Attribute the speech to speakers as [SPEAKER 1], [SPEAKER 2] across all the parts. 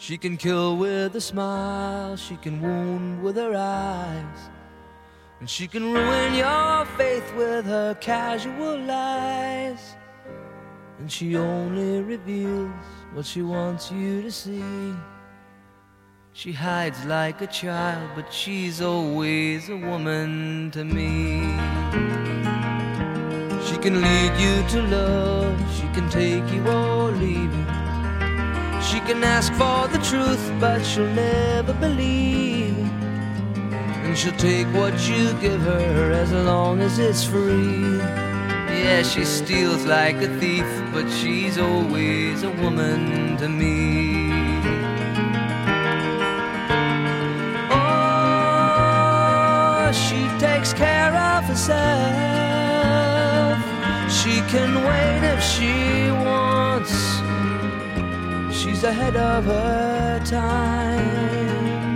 [SPEAKER 1] She can kill with a smile, she can wound with her eyes, and she can ruin your faith with her casual lies. And she only reveals what she wants you to see. She hides like a child, but she's always a woman to me. She can lead you to love, she can take you or leave you. She can ask for the truth, but she'll never believe. And she'll take what you give her as long as it's free. Yeah, she steals like a thief, but she's always a woman to me. Oh, she takes care of herself. She can wait if she wants. She's ahead of her time.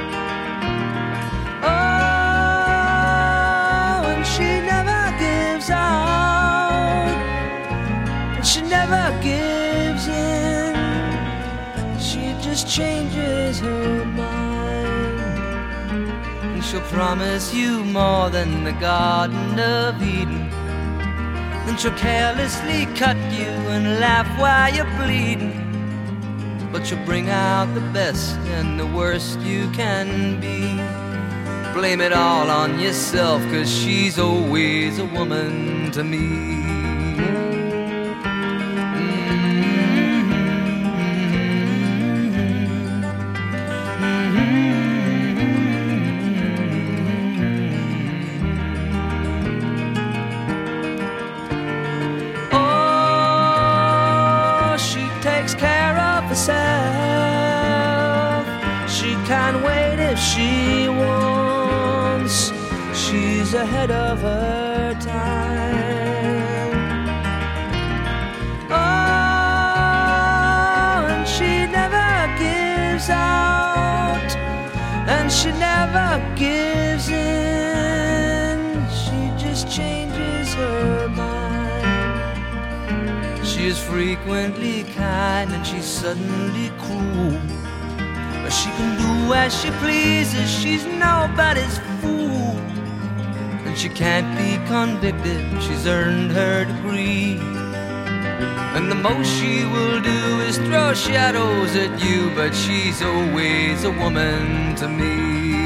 [SPEAKER 1] Oh, and she never gives out, and she never gives in. She just changes her mind, and she'll promise you more than the Garden of Eden. Then she'll carelessly cut you and laugh while you're bleeding. But you'll bring out the best and the worst you can be. Blame it all on yourself, 'cause she's always a woman to me. Oh, she takes care of herself. She can't wait if she wants. She's ahead of her time. Oh, and she never gives out, and she never gives in. She just changes her mind. She is frequently kind and she's suddenly cruel. But she can do as she pleases, she's nobody's fool. And she can't be convicted, she's earned her degree. And the most she will do is throw shadows at you, but she's always a woman to me.